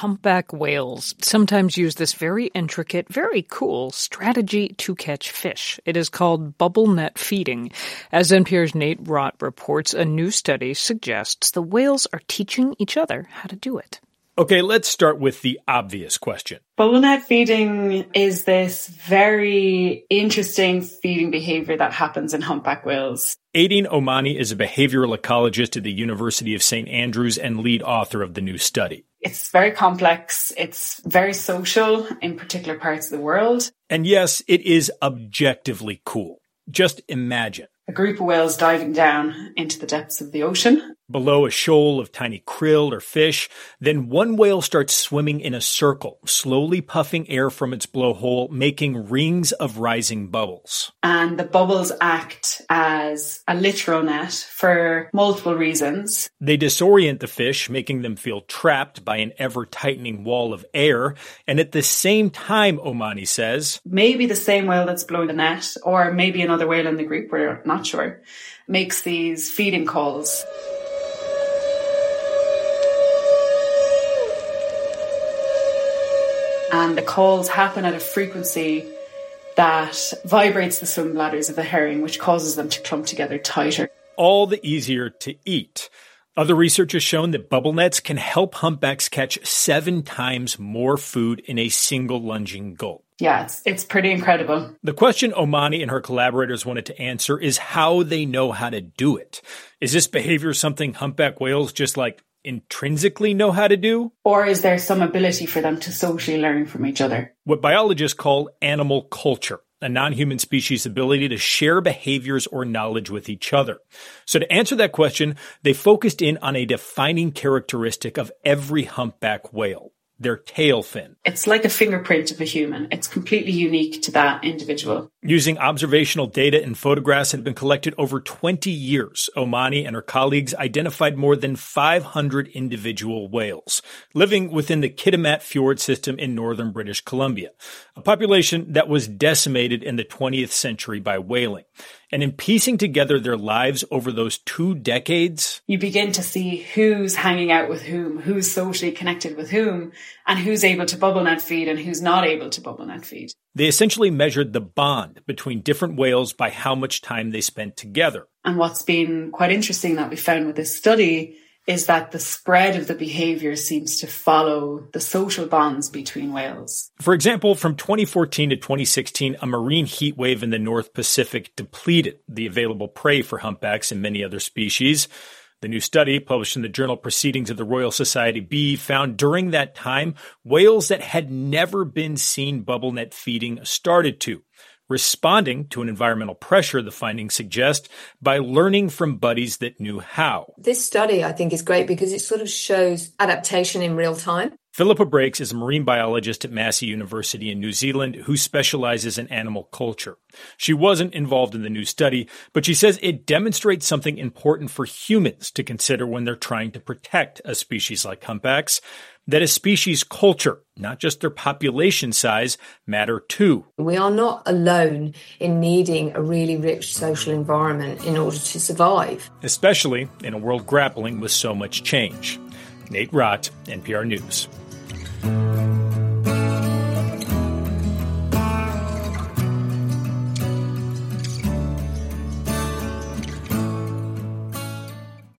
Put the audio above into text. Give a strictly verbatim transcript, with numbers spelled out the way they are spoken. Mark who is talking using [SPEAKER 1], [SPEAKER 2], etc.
[SPEAKER 1] humpback whales sometimes use this very intricate, very cool strategy to catch fish. It is called bubble net feeding. As N P R's Nate Rott reports, a new study suggests the whales are teaching each other how to do it.
[SPEAKER 2] Okay, let's start with the obvious question.
[SPEAKER 3] Bubble net feeding is this very interesting feeding behavior that happens in humpback whales.
[SPEAKER 2] Aideen Omani is a behavioral ecologist at the University of Saint Andrews and lead author of the new study.
[SPEAKER 3] It's very complex. It's very social in particular parts of the world.
[SPEAKER 2] And yes, it is objectively cool. Just imagine
[SPEAKER 3] a group of whales diving down into the depths of the ocean.
[SPEAKER 2] Below a shoal of tiny krill or fish, then one whale starts swimming in a circle, slowly puffing air from its blowhole, making rings of rising bubbles.
[SPEAKER 3] And the bubbles act as a literal net for multiple reasons.
[SPEAKER 2] They disorient the fish, making them feel trapped by an ever-tightening wall of air. And at the same time, Omani says,
[SPEAKER 3] maybe the same whale that's blowing the net, or maybe another whale in the group, we're not sure, makes these feeding calls. And the calls happen at a frequency that vibrates the swim bladders of the herring, which causes them to clump together tighter.
[SPEAKER 2] All the easier to eat. Other research has shown that bubble nets can help humpbacks catch seven times more food in a single lunging gulp.
[SPEAKER 3] Yeah, it's, it's pretty incredible.
[SPEAKER 2] The question Omani and her collaborators wanted to answer is how they know how to do it. Is this behavior something humpback whales just like intrinsically know how to do?
[SPEAKER 3] Or is there some ability for them to socially learn from each other?
[SPEAKER 2] What biologists call animal culture, a non-human species' ability to share behaviors or knowledge with each other. So to answer that question, they focused in on a defining characteristic of every humpback whale, their tail fin.
[SPEAKER 3] It's like a fingerprint of a human. It's completely unique to that individual.
[SPEAKER 2] Using observational data and photographs that have been collected over twenty years, Omani and her colleagues identified more than five hundred individual whales living within the Kitimat Fjord system in northern British Columbia, a population that was decimated in the twentieth century by whaling. And in piecing together their lives over those two decades,
[SPEAKER 3] you begin to see who's hanging out with whom, who's socially connected with whom, and who's able to bubble net feed and who's not able to bubble net feed.
[SPEAKER 2] They essentially measured the bond between different whales by how much time they spent together.
[SPEAKER 3] And what's been quite interesting that we found with this study is that the spread of the behavior seems to follow the social bonds between whales.
[SPEAKER 2] For example, from twenty fourteen to twenty sixteen, a marine heat wave in the North Pacific depleted the available prey for humpbacks and many other species. The new study, published in the journal Proceedings of the Royal Society B, found during that time, whales that had never been seen bubble net feeding started to, responding to an environmental pressure, the findings suggest, by learning from buddies that knew how.
[SPEAKER 4] This study, I think, is great because it sort of shows adaptation in real time.
[SPEAKER 2] Philippa Breaks is a marine biologist at Massey University in New Zealand who specializes in animal culture. She wasn't involved in the new study, but she says it demonstrates something important for humans to consider when they're trying to protect a species like humpbacks, that a species' culture, not just their population size, matter too.
[SPEAKER 4] We are not alone in needing a really rich social environment in order to survive.
[SPEAKER 2] Especially in a world grappling with so much change. Nate Rott, N P R News.